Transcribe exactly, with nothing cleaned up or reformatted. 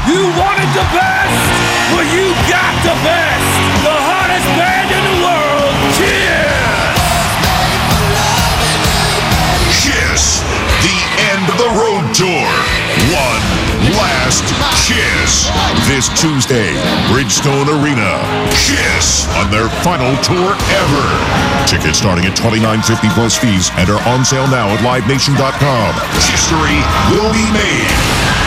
You wanted the best? Well, you got the best. The hottest band in the world. Cheers! Kiss, the end of the road tour. One last kiss. This Tuesday, Bridgestone Arena. Kiss on their final tour ever. Tickets starting at twenty-nine fifty plus fees and are on sale now at live nation dot com. History will be made.